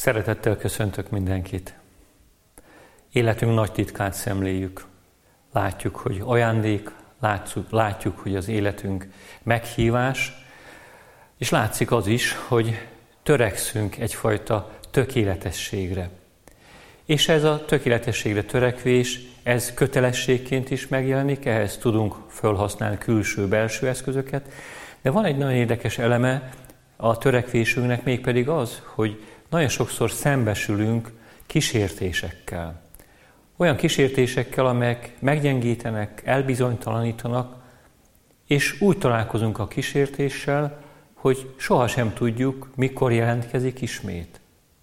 Szeretettel köszöntök mindenkit. Életünk nagy titkát szemléljük. Látjuk, hogy ajándék, látjuk, hogy az életünk meghívás, és látszik az is, hogy törekszünk egyfajta tökéletességre. És ez a tökéletességre törekvés, ez kötelességként is megjelenik, ehhez tudunk felhasználni külső-belső eszközöket, de van egy nagyon érdekes eleme a törekvésünknek, mégpedig az, hogy nagyon sokszor szembesülünk kísértésekkel. Olyan kísértésekkel, amelyek meggyengítenek, elbizonytalanítanak, és úgy találkozunk a kísértéssel, hogy sohasem tudjuk, mikor jelentkezik ismét.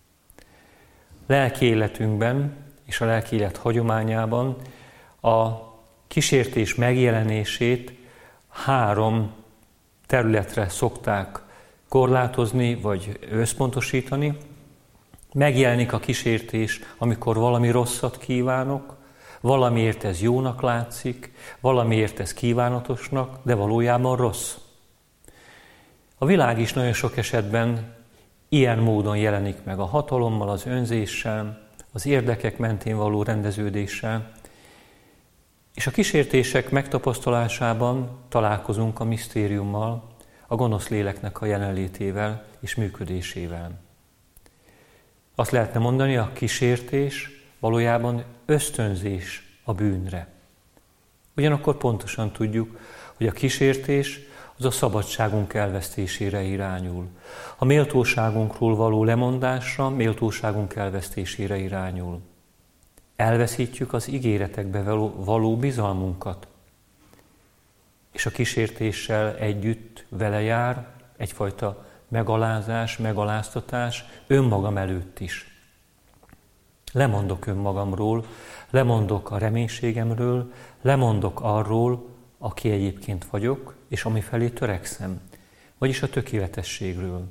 Lelki életünkben és a lelki élet hagyományában a kísértés megjelenését 3 területre szokták korlátozni vagy összpontosítani. Megjelenik a kísértés, amikor valami rosszat kívánok, valamiért ez jónak látszik, valamiért ez kívánatosnak, de valójában rossz. A világ is nagyon sok esetben ilyen módon jelenik meg a hatalommal, az önzéssel, az érdekek mentén való rendeződéssel, és a kísértések megtapasztalásában találkozunk a misztériummal, a gonosz léleknek a jelenlétével és működésével. Azt lehetne mondani, a kísértés valójában ösztönzés a bűnre. Ugyanakkor pontosan tudjuk, hogy a kísértés az a szabadságunk elvesztésére irányul. A méltóságunkról való lemondásra, méltóságunk elvesztésére irányul. Elveszítjük az ígéretekbe való bizalmunkat. És a kísértéssel együtt vele jár egyfajta megalázás, megaláztatás önmagam előtt is. Lemondok önmagamról, lemondok a reménységemről, lemondok arról, aki egyébként vagyok, és amifelé törekszem, vagyis a tökéletességről.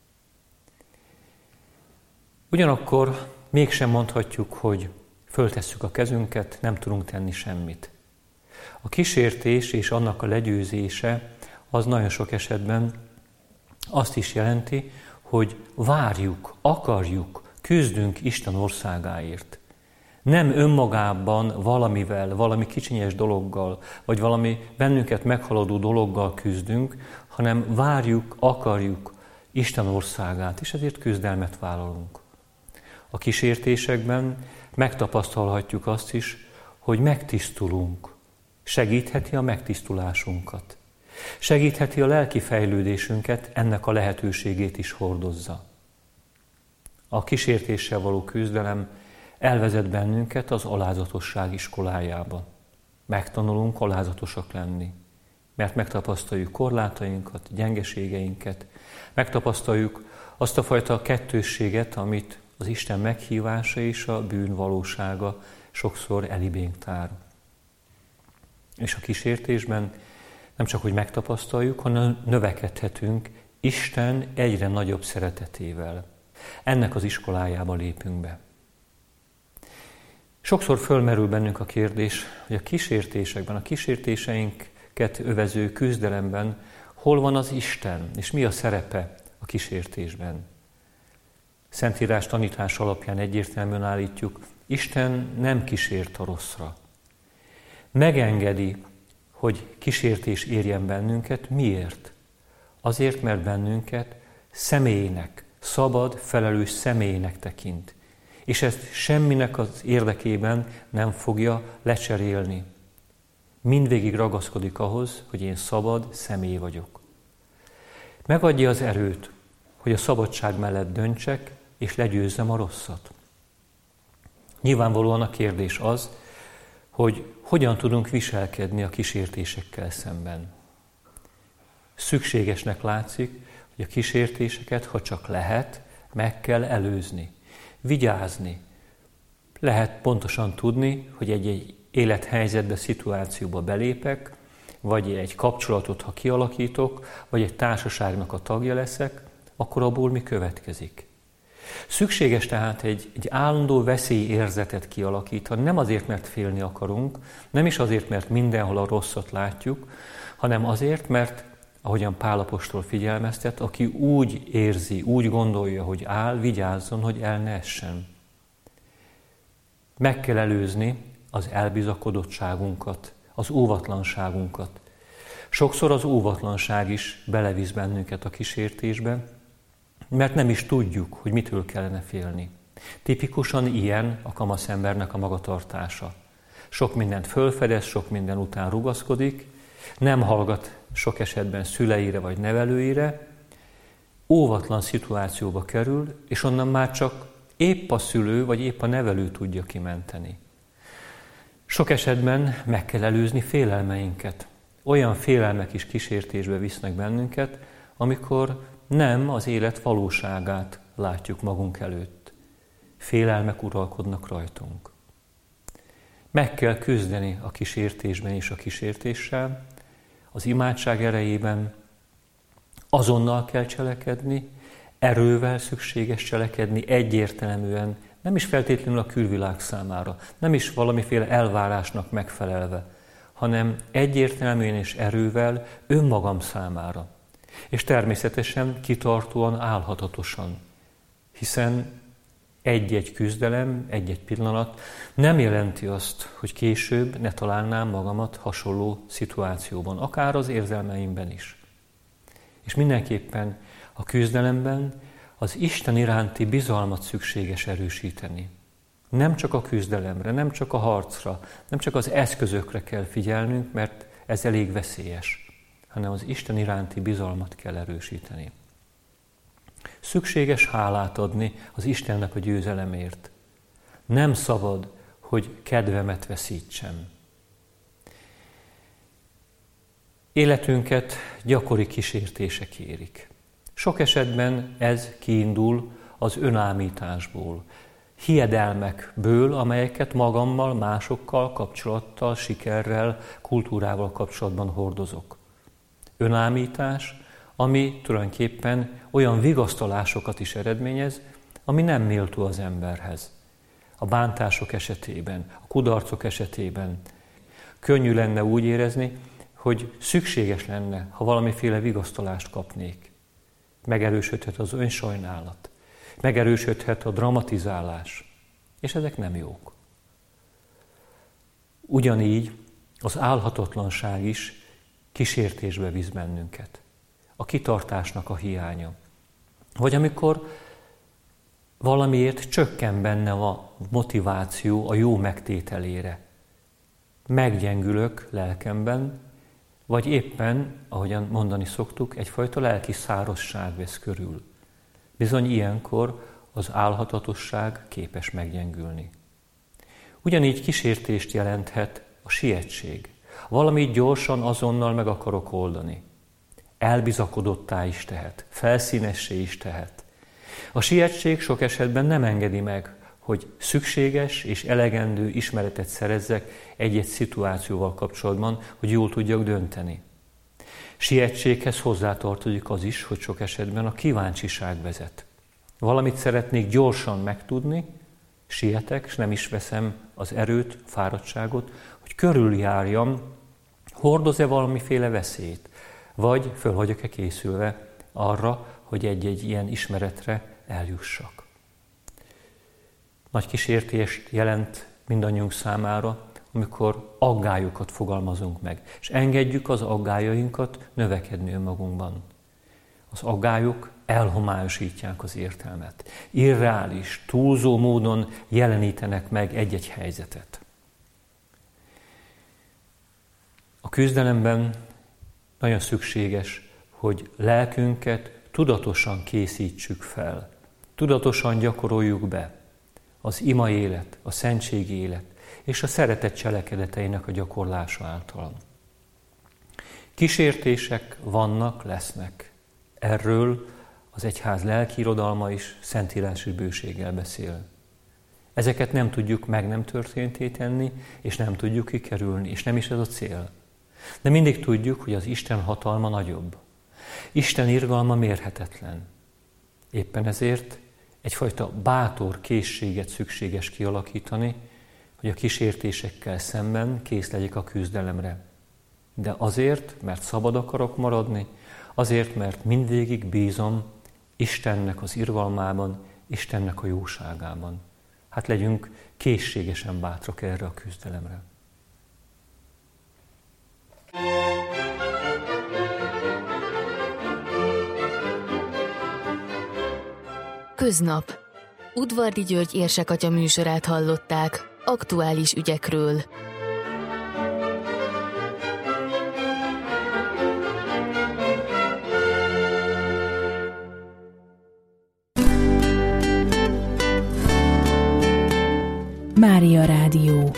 Ugyanakkor mégsem mondhatjuk, hogy föltesszük a kezünket, nem tudunk tenni semmit. A kísértés és annak a legyőzése az nagyon sok esetben azt is jelenti, hogy várjuk, akarjuk, küzdünk Isten országáért. Nem önmagában valamivel, valami kicsinyes dologgal, vagy valami bennünket meghaladó dologgal küzdünk, hanem várjuk, akarjuk Isten országát, és ezért küzdelmet vállalunk. A kísértésekben megtapasztalhatjuk azt is, hogy megtisztulunk. Segítheti a megtisztulásunkat. Segítheti a lelki fejlődésünket, ennek a lehetőségét is hordozza. A kísértéssel való küzdelem elvezet bennünket az alázatosság iskolájába. Megtanulunk alázatosak lenni, mert megtapasztaljuk korlátainkat, gyengeségeinket, megtapasztaljuk azt a fajta kettősséget, amit az Isten meghívása és a bűn valósága sokszor elibénk tár. És a kísértésben nem csak, hogy megtapasztaljuk, hanem növekedhetünk Isten egyre nagyobb szeretetével. Ennek az iskolájába lépünk be. Sokszor fölmerül bennünk a kérdés, hogy a kísértésekben, a kísértéseinket övező küzdelemben hol van az Isten, és mi a szerepe a kísértésben. Szentírás tanítás alapján egyértelműen állítjuk, Isten nem kísért a rosszra. Megengedi, hogy kísértés érjen bennünket. Miért? Azért, mert bennünket személynek, szabad, felelős személynek tekint. És ezt semminek az érdekében nem fogja lecserélni. Mindvégig ragaszkodik ahhoz, hogy én szabad személy vagyok. Megadja az erőt, hogy a szabadság mellett döntsek, és legyőzzem a rosszat. Nyilvánvalóan a kérdés az, hogy hogyan tudunk viselkedni a kísértésekkel szemben. Szükségesnek látszik, hogy a kísértéseket, ha csak lehet, meg kell előzni, vigyázni. Lehet pontosan tudni, hogy egy élethelyzetbe, szituációba belépek, vagy egy kapcsolatot, ha kialakítok, vagy egy társaságnak a tagja leszek, akkor abból mi következik. Szükséges tehát egy állandó veszélyérzetet kialakítani, nem azért, mert félni akarunk, nem is azért, mert mindenhol a rosszat látjuk, hanem azért, mert ahogyan Pál apostol figyelmeztet, aki úgy érzi, úgy gondolja, hogy áll, vigyázzon, hogy el ne essen. Meg kell előzni az elbizakodottságunkat, az óvatlanságunkat. Sokszor az óvatlanság is belevisz bennünket a kísértésbe, mert nem is tudjuk, hogy mitől kellene félni. Tipikusan ilyen a kamaszembernek a magatartása. Sok mindent fölfedez, sok minden után rugaszkodik, nem hallgat sok esetben szüleire vagy nevelőire, óvatlan szituációba kerül, és onnan már csak épp a szülő vagy épp a nevelő tudja kimenteni. Sok esetben meg kell előzni félelmeinket. Olyan félelmek is kísértésbe visznek bennünket, amikor nem az élet valóságát látjuk magunk előtt. Félelmek uralkodnak rajtunk. Meg kell küzdeni a kísértésben és a kísértéssel, az imádság erejében azonnal kell cselekedni, erővel szükséges cselekedni, egyértelműen, nem is feltétlenül a külvilág számára, nem is valamiféle elvárásnak megfelelve, hanem egyértelműen és erővel önmagam számára. És természetesen kitartóan, álhatatosan, hiszen egy-egy küzdelem, egy-egy pillanat nem jelenti azt, hogy később ne találnám magamat hasonló szituációban, akár az érzelmeimben is. És mindenképpen a küzdelemben az Isten iránti bizalmat szükséges erősíteni. Nem csak a küzdelemre, nem csak a harcra, nem csak az eszközökre kell figyelnünk, mert ez elég veszélyes, hanem az Isten iránti bizalmat kell erősíteni. Szükséges hálát adni az Istennek a győzelemért. Nem szabad, hogy kedvemet veszítsem. Életünket gyakori kísértések érik. Sok esetben ez kiindul az önámításból, hiedelmekből, amelyeket magammal, másokkal, kapcsolattal, sikerrel, kultúrával kapcsolatban hordozok. Önámítás, ami tulajdonképpen olyan vigasztalásokat is eredményez, ami nem méltó az emberhez. A bántások esetében, a kudarcok esetében könnyű lenne úgy érezni, hogy szükséges lenne, ha valamiféle vigasztalást kapnék. Megerősödhet az önsajnálat, megerősödhet a dramatizálás, és ezek nem jók. Ugyanígy az álhatatlanság is kísértésbe visz bennünket. A kitartásnak a hiánya. Vagy amikor valamiért csökken benne a motiváció a jó megtételére. Meggyengülök lelkemben, vagy éppen, ahogyan mondani szoktuk, egyfajta lelki szárazság vesz körül. Bizony ilyenkor az álhatatosság képes meggyengülni. Ugyanígy kísértést jelenthet a sietség. Valamit gyorsan, azonnal meg akarok oldani. Elbizakodottá is tehet, felszínessé is tehet. A sietség sok esetben nem engedi meg, hogy szükséges és elegendő ismeretet szerezzek egy-egy szituációval kapcsolatban, hogy jól tudjak dönteni. Sietséghez hozzátartozik az is, hogy sok esetben a kíváncsiság vezet. Valamit szeretnék gyorsan megtudni, sietek, és nem is veszem az erőt, fáradtságot, hogy körüljárjam, hordoz-e valamiféle veszélyt, vagy föl vagyok-e készülve arra, hogy egy-egy ilyen ismeretre eljussak. Nagy kísértést jelent mindannyiunk számára, amikor aggályokat fogalmazunk meg, és engedjük az aggályainkat növekedni önmagunkban. Az aggályok elhomályosítják az értelmet. Irreális, túlzó módon jelenítenek meg egy-egy helyzetet. A küzdelemben nagyon szükséges, hogy lelkünket tudatosan készítsük fel, tudatosan gyakoroljuk be az ima élet, a szentségi élet és a szeretet cselekedeteinek a gyakorlása által. Kísértések vannak, lesznek. Erről az egyház lelkiirodalma is szentírási bőséggel beszél. Ezeket nem tudjuk meg nem történté tenni, és nem tudjuk kikerülni, és nem is ez a cél. De mindig tudjuk, hogy az Isten hatalma nagyobb. Isten irgalma mérhetetlen. Éppen ezért egyfajta bátor készséget szükséges kialakítani, hogy a kísértésekkel szemben kész legyek a küzdelemre. De azért, mert szabad akarok maradni, Azért, mert mindvégig bízom Istennek az irgalmában, Istennek a jóságában. Hát legyünk készségesen bátrak erre a küzdelemre. Köznap. Udvardi György érsekatya műsorát hallották, aktuális ügyekről. Mária Rádió.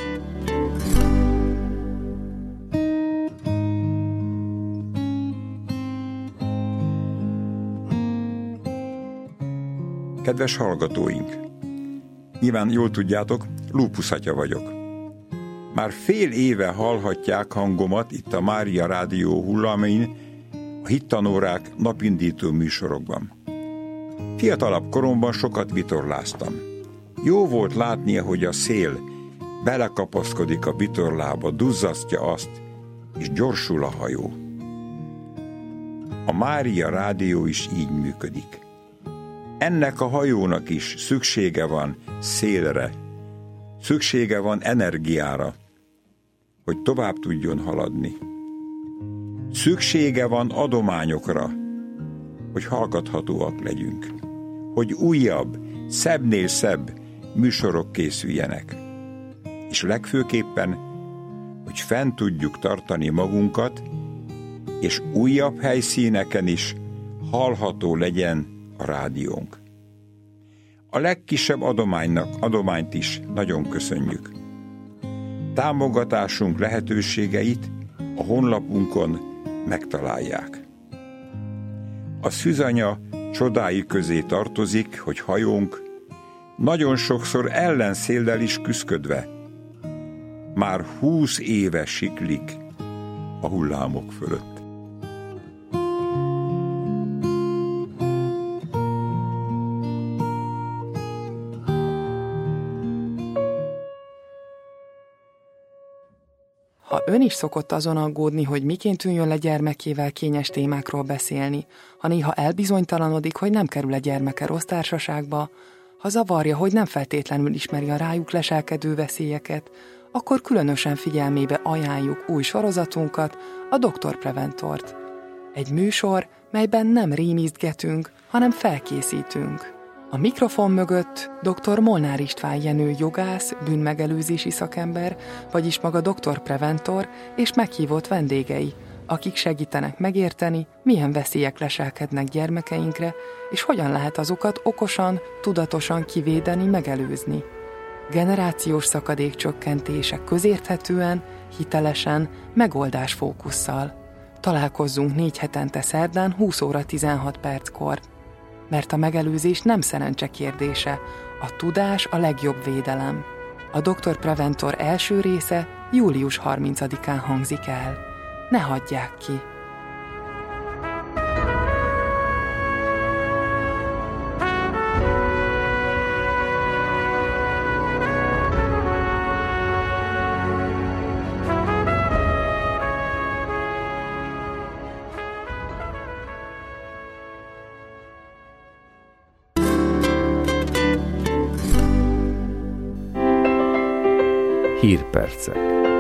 Kedves hallgatóink! Nyilván jól tudjátok, lúpuszatya vagyok. Már fél éve hallhatják hangomat itt a Mária Rádió hullamin, a hittanórák napindító műsorokban. Fiatalabb koromban sokat vitorláztam. Jó volt látni, hogy a szél belekapaszkodik a vitorlába, duzzasztja azt, és gyorsul a hajó. A Mária Rádió is így működik. Ennek a hajónak is szüksége van szélre, szüksége van energiára, hogy tovább tudjon haladni. Szüksége van adományokra, hogy hallgathatóak legyünk, hogy újabb, szebbnél szebb műsorok készüljenek, és legfőképpen, hogy fenn tudjuk tartani magunkat, és újabb helyszíneken is hallható legyen a rádiónk. A legkisebb adományt is nagyon köszönjük. Támogatásunk lehetőségeit a honlapunkon megtalálják. A Szűzanya csodái közé tartozik, hogy hajónk nagyon sokszor ellenszéllel is küszködve már 20 éve siklik a hullámok fölött. Ha ön is szokott azon aggódni, hogy miként üljön le gyermekével kényes témákról beszélni, ha néha elbizonytalanodik, hogy nem kerül a gyermeke rossz társaságba, ha zavarja, hogy nem feltétlenül ismeri a rájuk leselkedő veszélyeket, akkor különösen figyelmébe ajánljuk új sorozatunkat, a Dr. Preventort. Egy műsor, melyben nem rémisztgetünk, hanem felkészítünk. A mikrofon mögött dr. Molnár István Jenő jogász, bűnmegelőzési szakember, vagyis maga Dr. Preventor és meghívott vendégei, akik segítenek megérteni, milyen veszélyek leselkednek gyermekeinkre, és hogyan lehet azokat okosan, tudatosan kivédeni, megelőzni. Generációs szakadék csökkentése közérthetően, hitelesen, megoldásfókusszal. Találkozzunk 4 hetente szerdán 20 óra 16 perckor. Mert a megelőzés nem szerencse kérdése, a tudás a legjobb védelem. A Dr. Preventor első része július 30-án hangzik el. Ne hagyják ki! Hírpercek.